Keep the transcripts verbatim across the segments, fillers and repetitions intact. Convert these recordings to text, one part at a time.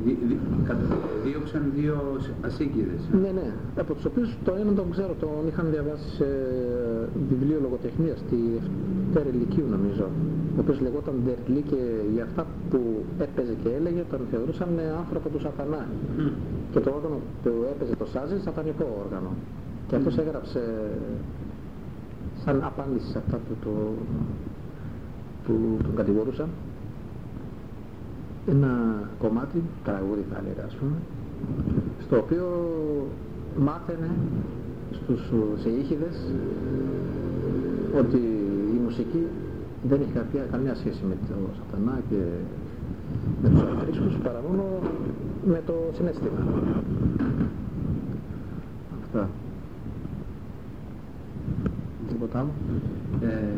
Δι, δι, δίωξαν δύο ασύγκυρες. Ναι, ναι. Από τους οποίους το έναν τον ξέρω, τον είχαν διαβάσει σε βιβλίο λογοτεχνίας, στη Δευτέρα Λυκείου νομίζω, ο οποίος λεγόταν Ντερτλή, και για αυτά που έπαιζε και έλεγε τον θεωρούσαν άνθρωπο του σατανά. Mm. Και το όργανο που έπαιζε το σάζι, σατανικό όργανο. Και αυτός mm. έγραψε σαν απάντηση σε αυτά που, το, που τον κατηγορούσαν ένα κομμάτι, τραγούδι θα έλεγα ας πούμε, στο οποίο μάθαινε στους σεΐχηδες ότι η μουσική δεν έχει κάποια, καμία σχέση με το σατανά και με τους αφρίσκους, παρά μόνο με το συναίσθημα. Αυτά. Τίποτα άλλο. Ε,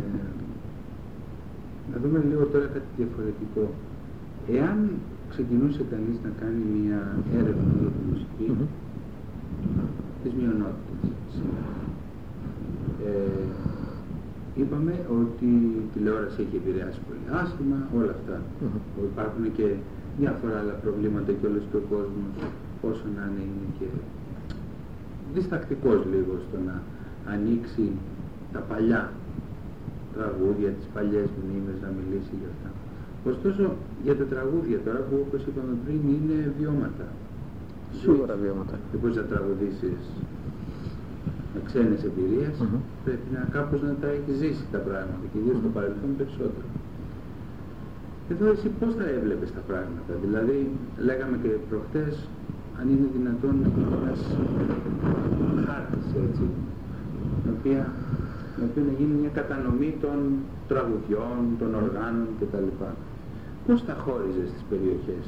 να δούμε λίγο τώρα κάτι διαφορετικό. Εάν ξεκινούσε κανείς να κάνει μια έρευνα για τη μουσική mm-hmm. της μειονότητας σήμερα, ε, είπαμε ότι η τηλεόραση έχει επηρεάσει πολύ άσχημα, όλα αυτά. Mm-hmm. Υπάρχουν και διάφορα άλλα προβλήματα και όλος και ο κόσμος, όσο να είναι, είναι και διστακτικός λίγο στο να ανοίξει τα παλιά τραγούδια, τις παλιές μνήμες, να μιλήσει για αυτά. Ωστόσο, για τα τραγούδια τώρα που όπως είπαμε πριν είναι βιώματα. Σίγουρα βιώματα. Δεν μπορείς να τραγουδήσεις με ξένες εμπειρίες, mm-hmm. πρέπει να κάπως να τα έχεις ζήσει τα πράγματα και ιδίως στο παρελθόν περισσότερο. Εδώ εσύ πώς θα έβλεπες τα πράγματα, δηλαδή λέγαμε και προχτές αν είναι δυνατόν να γίνει ένας χάρτης έτσι, με οποία με οποίο να γίνει μια κατανομή των τραγουδιών, των οργάνων κτλ. Πώς τα χώριζες στις περιοχές?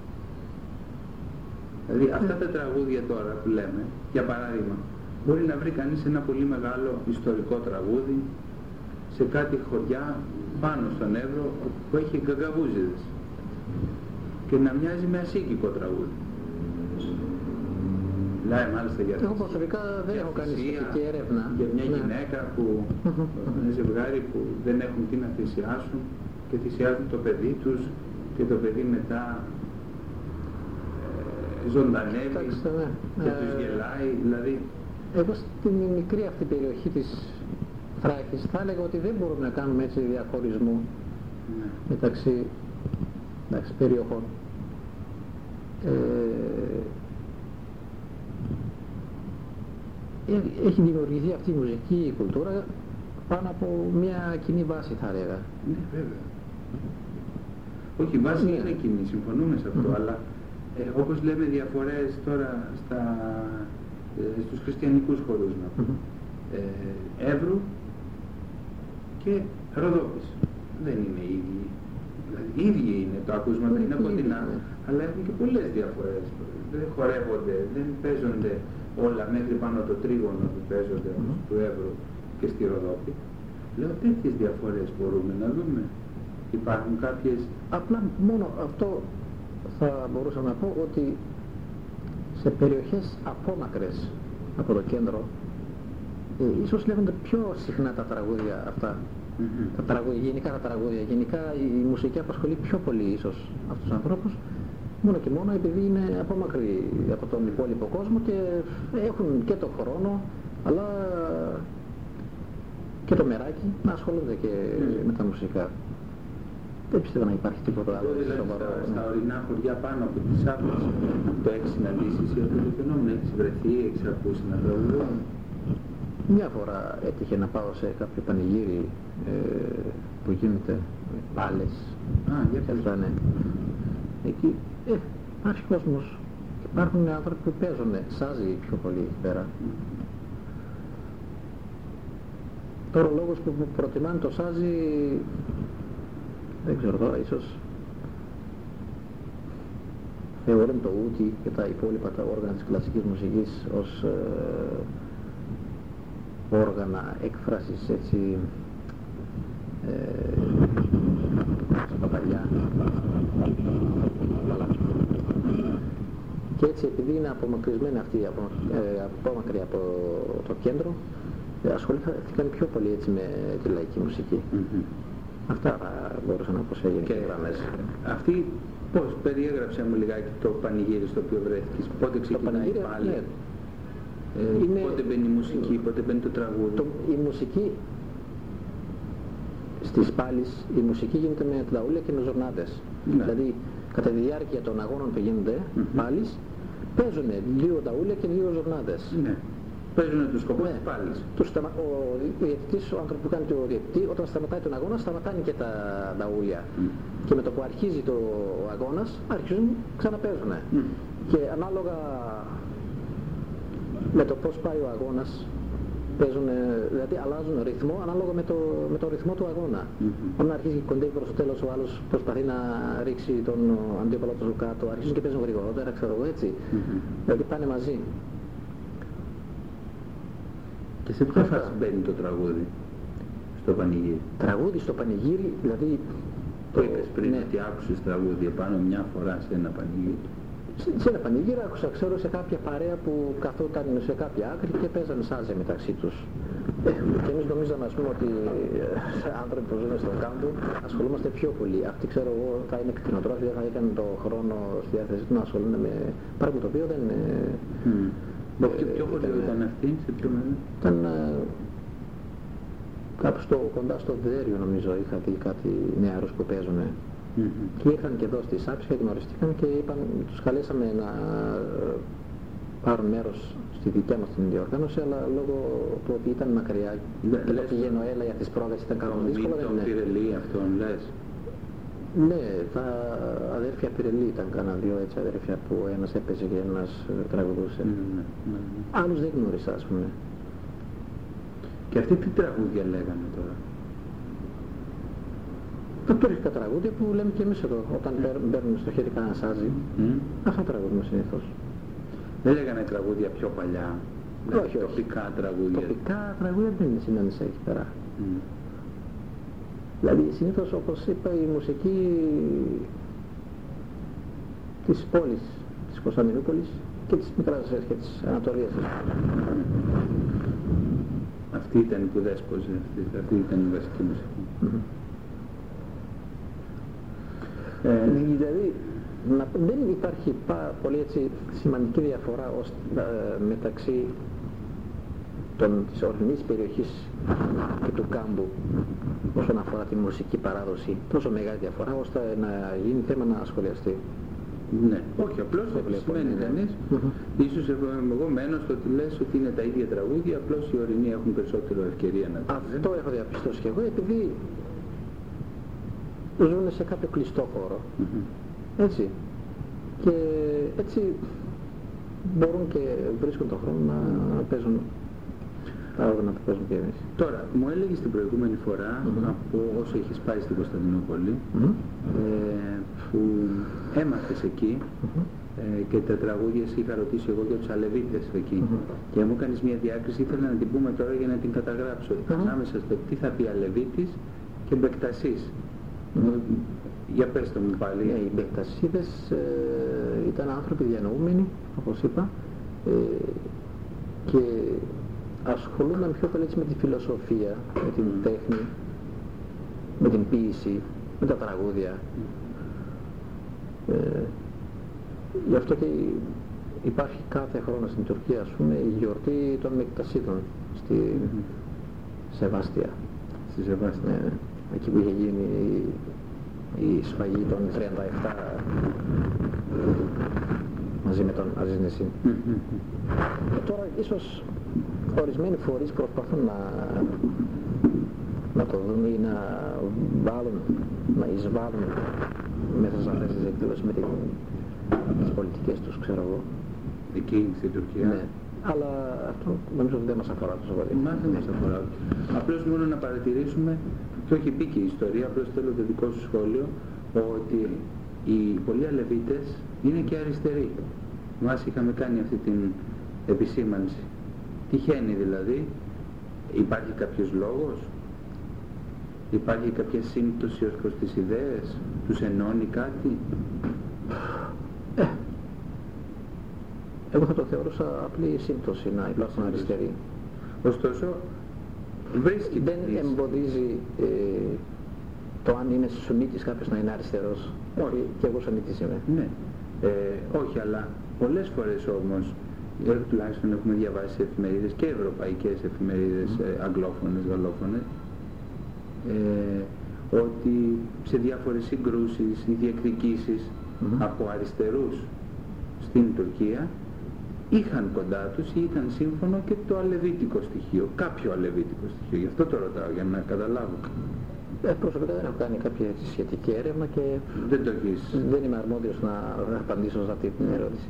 Δηλαδή αυτά τα τραγούδια τώρα που λέμε, για παράδειγμα, μπορεί να βρει κανείς ένα πολύ μεγάλο ιστορικό τραγούδι σε κάτι χωριά πάνω στον Εύρο που έχει γκαγκαβούζιδες και να μοιάζει με ασίκικο τραγούδι. Μιλάει μάλιστα για εγώ προσωπικά δεν έχω κάνει σχετική έρευνα για μια ναι. γυναίκα που, ένα ζευγάρι που δεν έχουν τι να θυσιάσουν και θυσιάζουν το παιδί τους και το παιδί μετά ε, ζωντανεύει Κοιτάξτε, ναι. και ε, τους γελάει, δηλαδή. Εγώ στην μικρή αυτή περιοχή της Θράκης θα έλεγα ότι δεν μπορούμε να κάνουμε έτσι διαχωρισμό ναι. μεταξύ εντάξει, περιοχών. Ε, έχει δημιουργηθεί αυτή η μουσική κουλτούρα πάνω από μια κοινή βάση θα έλεγα. Ναι, βέβαια. Όχι, η βάση ναι. είναι κοινή, συμφωνούμε σε αυτό, mm-hmm. αλλά ε, όπως λέμε διαφορές τώρα στα, ε, στους χριστιανικούς χορούς να πούμε. Mm-hmm. Ε, Εύρου και Ροδόπης. Δεν είναι οι ίδιοι. Δηλαδή, οι ίδιοι είναι, τα ακούσματα είναι κοντινά, αλλά έχουν και πολλές διαφορές. Δεν χορεύονται, δεν παίζονται όλα μέχρι πάνω το τρίγωνο που παίζονται mm-hmm. του Εύρου και στη Ροδόπη. Λέω τέτοιες διαφορές μπορούμε να δούμε. Υπάρχουν κάποιες... Απλά μόνο αυτό θα μπορούσα να πω ότι σε περιοχές απόμακρες από το κέντρο ε, ίσως λέγονται πιο συχνά τα τραγούδια αυτά. Mm-hmm. Τα τραγούδια, γενικά τα τραγούδια, γενικά η μουσική απασχολεί πιο πολύ ίσως αυτούς τους ανθρώπους. Μόνο και μόνο επειδή είναι απόμακροι από τον υπόλοιπο κόσμο και έχουν και το χρόνο, αλλά και το μεράκι να ασχολούνται και mm. με τα μουσικά. Δεν πιστεύω να υπάρχει τίποτα άλλο. Δηλαδή στα, στα ορεινά χωριά πάνω από τις Άπλες το έχεις συναντήσεις ή αυτό το φαινόμενο, έχεις βρεθεί, έχεις ακούσει να τραγουδώ? Μια φορά έτυχε να πάω σε κάποιο πανηγύρι ε, που γίνεται με πάλες. Α, για και αυτά, ναι. Εκεί ε, υπάρχει κόσμος. Υπάρχουν άνθρωποι που παίζουν σάζι πιο πολύ εκεί πέρα. Mm. Τώρα ο λόγος που προτιμάνε το σάζι δεν ξέρω τώρα, ίσως θεωρούν το ούτι και τα υπόλοιπα τα όργανα της κλασικής μουσικής ως ε, όργανα έκφρασης έτσι ε, στα παλιά. Και έτσι επειδή είναι απομακρυσμένοι αυτοί, απο, ε, απόμακροι από το κέντρο, ε, ασχολήθηκαν πιο πολύ έτσι με τη λαϊκή μουσική. Mm-hmm. Αυτά θα μπορούσα να πω σε γενικές γραμμές. Αυτοί Πώς, περιέγραψε μου λιγάκι το πανηγύρι στο οποίο βρέθηκες, πότε ξεκινάει πάλι, ναι. ε, είναι, πότε μπαίνει η μουσική, πότε μπαίνει το τραγούδι. Το, η μουσική στις πάλεις, η μουσική γίνεται με τλαούλια και με ζορνάδες. Ναι. Δηλαδή κατά τη διάρκεια των αγώνων που γίνονται Mm-hmm. πάλεις, παίζουν δύο ταούλια και δύο ζορνάδες. Ναι. Παίζουν τους σκοπούς Ναι. της πάλης. Τους σταμα... Ο διαιτητής, ο άνθρωπος που κάνει το διαιτητή, όταν σταματάει τον αγώνα, σταματάνε και τα ταούλια. Mm. Και με το που αρχίζει το αγώνας, αρχίζουν, ξαναπαίζουν. Mm. Και ανάλογα με το πώς πάει ο αγώνας, παίζουν, δηλαδή αλλάζουν ρυθμό ανάλογα με το, με το ρυθμό του αγώνα. Mm-hmm. Όταν αρχίζει και κοντεύει προς το τέλος, ο άλλος προσπαθεί να ρίξει τον αντίπαλο του κάτω, αρχίζουν και παίζουν γρηγορότερα, ξέρω εγώ έτσι. Mm-hmm. Δηλαδή πάνε μαζί. Και σε ποια φάση μπαίνει το τραγούδι στο πανηγύρι? Τραγούδι στο πανηγύρι, δηλαδή... Το είπες πριν, ναι. ότι άκουσες τραγούδι επάνω μια φορά σε ένα πανηγύρι. Σε, σε ένα πανηγύρι άκουσα, ξέρω, σε κάποια παρέα που καθόταν σε κάποια άκρη και παίζανε σάζε μεταξύ τους. Ε, και εμείς νομίζαμε, ας πούμε, ότι ε, άνθρωποι που ζουν στον κάμπο ασχολούμαστε πιο πολύ. Αυτοί, ξέρω εγώ, θα είναι κτηνοτρόφοι, δεν θα είχαν το χρόνο στη διάθεσή του να ασχολούνται με πράγμα το οποίο δεν... Ε, mm. Ε, ποιο, ποιο χωριό ήταν αυτή, σε ποιο μέλλον? Ήταν ε, κάπου στο, κοντά στο Δέριο, νομίζω, είχα δει κάτι νεαρούς που παίζουνε. Mm-hmm. Και ήρθαν και εδώ στη Σάψη και ετοιμαριστήκαν και είπαν, τους καλέσαμε να πάρουν μέρος στη δικιά μας την διοργάνωση, αλλά λόγω του ότι ήταν μακριά και λόγω πηγαίνω έλα για τις πρόβες ήταν καλό δύσκολο. Τον Πυρελή αυτόν λες? Ναι, τα αδέρφια Πυρελή ήταν κανένα δύο έτσι αδέρφια που ένας έπαιζε και ένας τραγουδούσε. Mm-hmm. Mm-hmm. Άλλους δεν γνώρισα, ας πούμε. Και αυτοί τι τραγούδια λέγανε τώρα? Τα τουρκικά τραγούδια που λέμε και εμείς εδώ, όταν μπαίνουμε στο χέρι κανένα σάζι, mm. αυτά τραγουδούμε συνήθως. Δεν λέγανε τραγούδια πιο παλιά, όχι, όχι. τοπικά τραγούδια? Τοπικά τραγούδια δεν είναι συνάντησα εκεί πέρα. Mm. Δηλαδή συνήθως, όπως είπα, η μουσική της πόλης, της Κωνσταντινούπολης και της Μικράς και της Ανατολίας. Αυτή ήταν που δέσποζε, αυτή, αυτή ήταν η βασική μουσική. Mm-hmm. Ε, δηλαδή, να, δεν υπάρχει πάρα πολύ έτσι, σημαντική διαφορά ως, ε, μεταξύ των, της ορεινής περιοχής και του κάμπου όσον αφορά τη μουσική παράδοση. Τόσο μεγάλη διαφορά ώστε να γίνει θέμα να σχολιαστεί. Ναι, όχι, απλώς το σημαίνει κανείς. Mm-hmm. Ίσως εγώ μένω στο ότι λες ότι είναι τα ίδια τραγούδια, απλώς οι ορεινοί έχουν περισσότερο ευκαιρία να το αυτό έχω διαπιστώσει και εγώ, επειδή ζουν σε κάποιο κλειστό χώρο. Mm-hmm. Έτσι. Και έτσι μπορούν και βρίσκουν τον χρόνο να παίζουν τα όργανα που παίζουν και εμείς. Τώρα, μου έλεγες την προηγούμενη φορά, mm-hmm. από όσο είχες πάει στην Κωνσταντινούπολη, mm-hmm. ε, που έμαθες εκεί mm-hmm. ε, και τα τραγούδια σε είχα ρωτήσει εγώ για τους Αλεβίτες εκεί. Mm-hmm. Και μου έκανες μια διάκριση, ήθελα να την πούμε τώρα για να την καταγράψω. Mm-hmm. Ανάμεσα στο τι θα πει Αλεβίτης και Μπεκτασής. Mm-hmm. Για πες το μου πάλι. Ναι, οι Μπεκτασίδες ε, ήταν άνθρωποι διανοούμενοι, όπως είπα, ε, και ασχολούνταν πιο πολύ με τη φιλοσοφία, με την mm. τέχνη, με την ποίηση, με τα τραγούδια. Mm. Ε, γι' αυτό και υπάρχει κάθε χρόνο στην Τουρκία, ας πούμε, η γιορτή των Μπεκτασίδων στη mm. Σεβάστια. Στη Σεβάστια. Ναι, εκεί που είχε γίνει η σφαγή των τριάντα επτά μαζί με τον Αζίζ Νεσίν. Mm-hmm. Και τώρα ίσως ορισμένοι φορείς προσπαθούν να, να το δουν ή να βάλουν, να εισβάλλουν μέσα σε αυτές τις εκδηλώσεις με την, τις πολιτικές τους, ξέρω εγώ. Εκεί στην Τουρκία. Ναι. Αλλά αυτό νομίζω δεν μας αφορά τόσο πολύ. Μας δεν μας αφορά. Απλώς μόνο να παρατηρήσουμε, το έχει πει και η ιστορία, απλώς θέλω το δικό σου σχόλιο, ότι οι πολλοί Αλεβίτες είναι και αριστεροί. Μας είχαμε κάνει αυτή την επισήμανση. Τυχαίνει δηλαδή, υπάρχει κάποιος λόγος, υπάρχει κάποια σύμπτωση ως προς τις ιδέες, τους ενώνει κάτι? Ε, εγώ θα το θεωρούσα απλή σύμπτωση να υπάρχουν αριστεροί. Ωστόσο, βρίσκει δεν εμποδίζει ε, το αν είναι Σουνίτης κάποιος να είναι αριστερός. Όχι. Και εγώ Σουνίτης είμαι. Ναι. Ε, όχι, αλλά πολλές φορές όμως, ε, τουλάχιστον έχουμε διαβάσει εφημερίδες και ευρωπαϊκές εφημερίδες, mm. ε, αγγλόφωνες, γαλλόφωνες, ε, ότι σε διάφορες συγκρούσεις ή διεκδικήσεις mm. από αριστερούς στην Τουρκία είχαν κοντά τους ή ήταν σύμφωνο και το αλεβίτικο στοιχείο, κάποιο αλεβίτικο στοιχείο. Γι' αυτό το ρωτάω, για να καταλάβω. Ε, προσωπικά δεν έχω κάνει κάποια σχετική έρευνα και δεν, το έχεις... δεν είμαι αρμόδιος να απαντήσω σε αυτή την ερώτηση.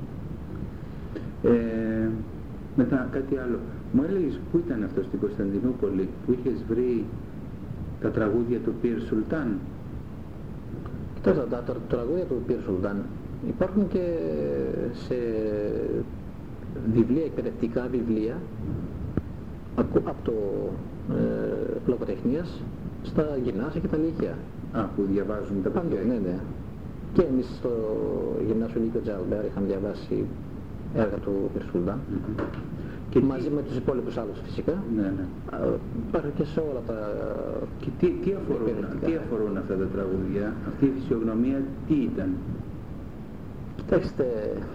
Ε, μετά κάτι άλλο. Μου έλεγες πού ήταν αυτό στην Κωνσταντινούπολη που είχες βρει τα τραγούδια του Πυρ Σουλτάν? Κοιτάξτε, τα, τα τραγούδια του Πυρ Σουλτάν υπάρχουν και σε βιβλία, εκπαιδευτικά βιβλία από, από το ε, λογοτεχνίας στα γυμνάσια και τα λύκεια. Α, που διαβάζουν τα παιδιά. Ναι, ναι. Και εμείς στο γυμνάσιο Λύκειο Τζαλμπέρ είχαμε διαβάσει έργα του Πυρ Σουλτάν. Mm-hmm. Και μαζί τι... με τους υπόλοιπους άλλους φυσικά. Ναι, ναι. Υπάρχει και σε όλα τα... Και τι, τι, αφορούν, τι αφορούν αυτά τα τραγούδια, αυτή η φυσιογνωμία τι ήταν? Κοιτάξτε,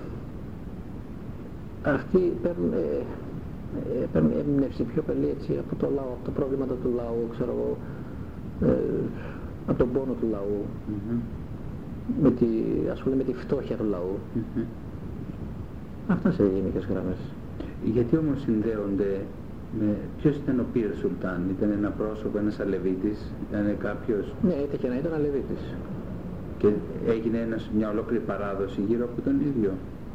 αυτοί παίρνουν, ε, ε, παίρνουν έμπνευση πιο πολύ έτσι από το λαό, από τα προβλήματα του λαού, ξέρω εγώ, ε, από τον πόνο του λαού, mm-hmm. με τη, ας πούμε, με τη φτώχεια του λαού. Mm-hmm. Αυτά σε γενικές γραμμές. Γιατί όμως συνδέονται με... Ποιος ήταν ο Πυρ Σουλτάν? Ήταν ένα πρόσωπο, ένας αλεβίτης, ήταν κάποιος... Ναι, είτε και να ήταν αλεβίτης. Και έγινε ένας, μια ολόκληρη παράδοση γύρω από τον ίδιο.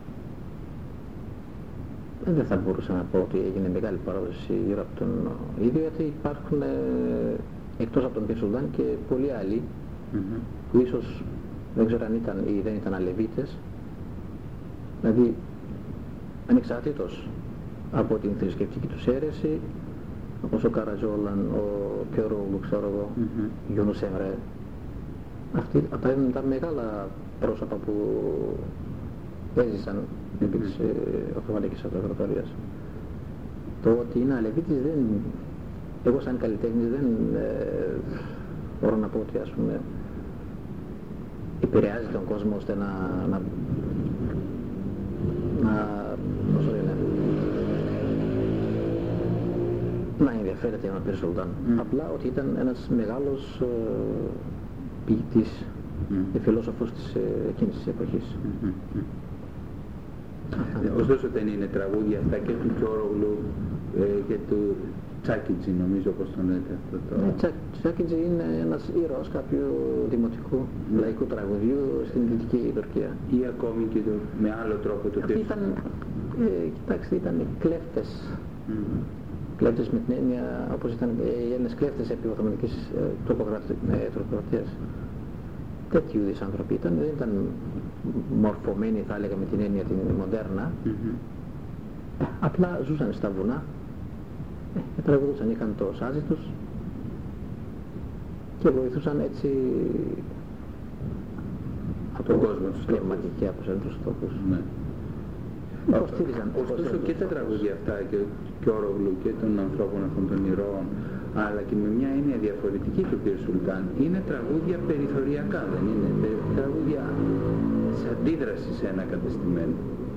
Δεν θα μπορούσα να πω ότι έγινε μεγάλη παράδοση γύρω από τον ίδιο, γιατί υπάρχουν ε, εκτός από τον Πυρ Σουλτάν και πολλοί άλλοι mm-hmm. που ίσως δεν ξέρω αν ήταν ή δεν ήταν αλεβίτες, δηλαδή ανεξαρτήτως από την θρησκευτική τους αίρεση, όπως ο Καρατζόλαν, ο Κιορόγλου, ξέρω εγώ, mm-hmm. Γιούνους Εμρέ. Αυτοί αυτά είναι τα μεγάλα πρόσωπα που έζησαν mm-hmm. επί της ε, Οθωμανικής Αυτοκρατορίας. Το ότι είναι αλεβίτης δεν... Εγώ σαν καλλιτέχνης δεν ε, μπορώ να πω ότι ας πούμε επηρεάζει τον κόσμο ώστε να... να, να πώς το λένε, να ενδιαφέρεται για τον Πυρ Σουλτάν. Mm. Απλά ότι ήταν ένας μεγάλος ε, ποιητής mm. και φιλόσοφος της, ε, εκείνης της εποχής. Mm-hmm. Mm. Ωστόσο δεν είναι τραγούδια αυτά και του Κιορόγλου ε, και του Τσάκιτζη, νομίζω όπως τον λέτε αυτό το... Ναι, Τσά, Τσάκιτζη είναι ένας ήρωας κάποιου δημοτικού mm. λαϊκού τραγουδιού στην Δυτική Τουρκία. Ή ακόμη και το, με άλλο τρόπο το Πυρ Σουλτάν. Ε, κοιτάξτε, ήταν κλέφτες. Mm. Κλέφτες με την έννοια, όπως ήταν οι Έλληνες κλέφτες επί Οθωμανικής ε, τροποκρατίας. Τέτοιου είδους άνθρωποι ήταν, δεν ήταν μορφωμένοι, θα έλεγα, με την έννοια την μοντέρνα. Mm-hmm. Ε, απλά ζούσαν στα βουνά, ε, και τραγουδούσαν, είχαν το σάζι τους και βοηθούσαν έτσι από τον κόσμο τους πνευματική από τους στόχους. Ναι. Υποστήριζαν. Ωστόσο και τα τραγούδια αυτά και του Κιορόγλου και των ανθρώπων αυτών των ηρώων, αλλά και με μια έννοια διαφορετική του Πυρ Σουλτάν, είναι τραγούδια περιθωριακά, δεν είναι? Τραγούδια σε αντίδραση σε ένα κατεστημένο.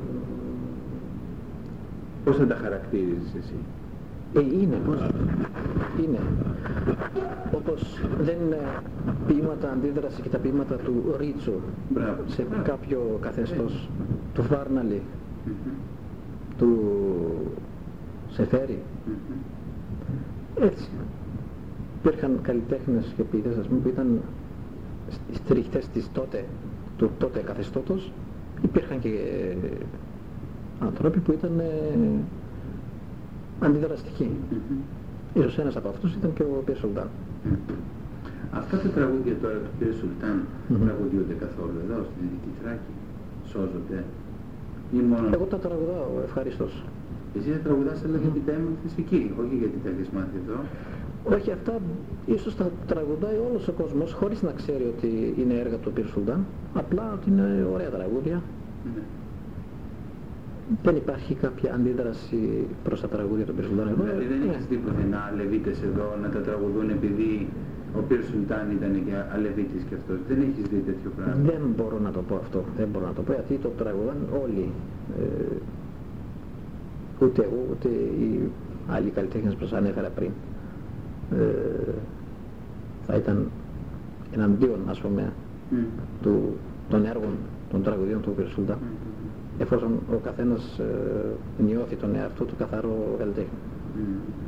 Πώς θα τα χαρακτήριζες εσύ? Ε, είναι, πώς, είναι. Όπως δεν είναι ποίηματα αντίδραση και τα ποίηματα του Ρίτσου σε Μπράβο. κάποιο καθεστώς, ε. του Βάρναλη, mm-hmm. του Σεφέρη. Mm-hmm. Έτσι. Υπήρχαν καλλιτέχνες και ποιητές, ας πούμε, που ήταν στριχτές της τότε, του τότε καθεστώτος. Υπήρχαν και ε, άνθρωποι που ήταν ε, αντιδραστικοί. Mm-hmm. Ίσως ένας από αυτούς ήταν και ο Πυρ Σουλτάν. Mm-hmm. Αυτά τα τραγούδια τώρα του Πυρ Σουλτάν mm-hmm. τραγουδιούνται καθόλου εδώ στη Δυτική Θράκη? Σώζονται? Ή μόνο... Εγώ τα τραγουδάω ευχαρίστως. Εσύ τα τραγουδάς αλλά γιατί τα έμαθες εκεί, όχι γιατί τα έχεις μάθει εδώ. Όχι, αυτά ίσως τα τραγουδάει όλος ο κόσμος χωρίς να ξέρει ότι είναι έργα του Πυρ Σουλτάν, απλά ότι είναι ωραία τραγούδια. Mm-hmm. Δεν υπάρχει κάποια αντίδραση προς τα τραγούδια του Πυρ Σουλτάν. Δηλαδή δεν έχεις δει πουθενά Λεβίτες εδώ να τα τραγουδούν επειδή ο οποίος Σουλτάν ήταν και Αλεβίτης και αυτός. Δεν έχεις δει τέτοιο πράγμα? Δεν μπορώ να το πω αυτό. Δεν μπορώ να το πω γιατί το τραγουδάν όλοι. Ε, ούτε εγώ ούτε οι άλλοι καλλιτέχνες που σας ανέφερα πριν. Ε, θα ήταν εναντίον, ας πούμε, mm. του, των έργων, των τραγουδιών του κ. Σουλτάν, mm. εφόσον ο καθένας ε, νιώθει τον εαυτό του καθαρό καλλιτέχνη. Mm.